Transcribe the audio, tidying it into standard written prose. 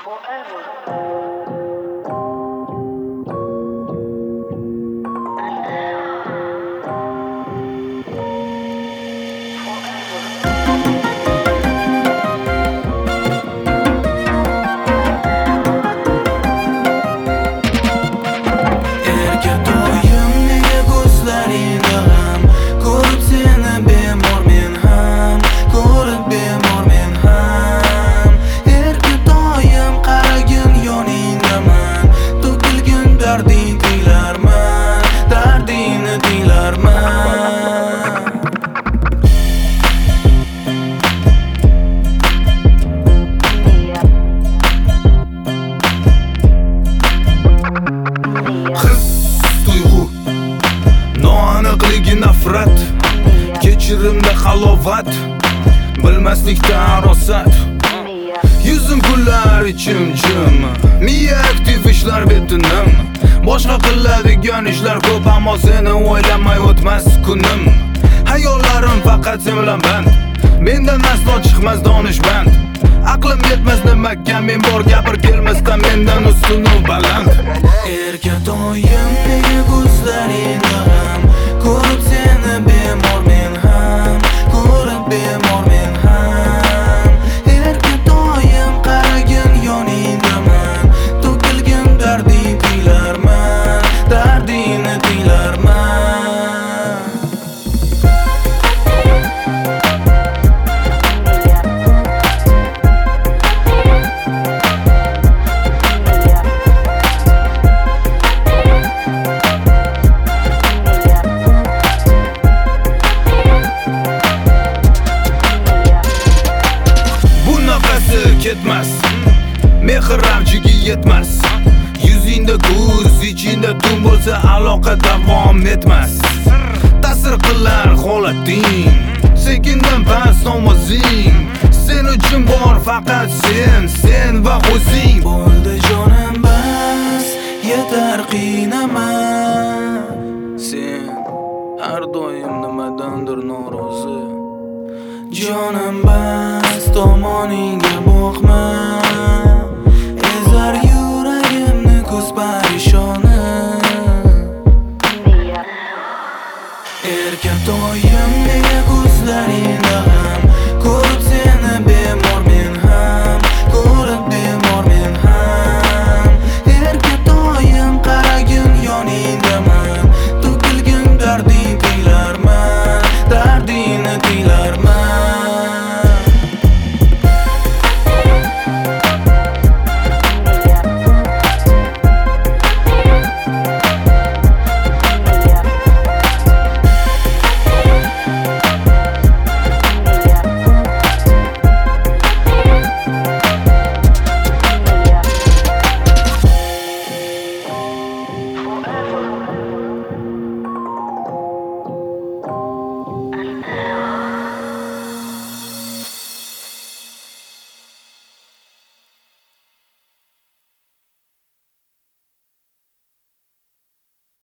Nafrat, kechirimda halovat, bilmaslikda arosat. Yuzim kullar ichim jim, miya aktiv ishlar betinim. Boshqa qiladigan ishlar ko'p, ammo seni o'ylamay o'tmas kunim. Hayollarim faqat sen bilan band, mendan aslo chiqmas donishmand. Aqlim yetmas nimaga men bor, gapir kelmasdan mendan ustun u baland. Erkatoyim nega ko'zlaringda g'am, ko'rib seni bemor men ham, ko'rib bemor men ham. Erkatoyim qaragin yoningdaman, to'kilgan darding tinglarman, dardingni tinglarman. Ketmas, mehr ramchiga yetmas. Yuzingda ko'z, ichingda tun bo'lsa aloqa davom etmas. Ta'sir qilar holating, sekindan past ovozing. Sen uchun bor faqat sen va o'zing. Bo'ldi jonim bas, yetar qiynama. Sen har doim nimadandir norozi. Jonim bas, tomoningga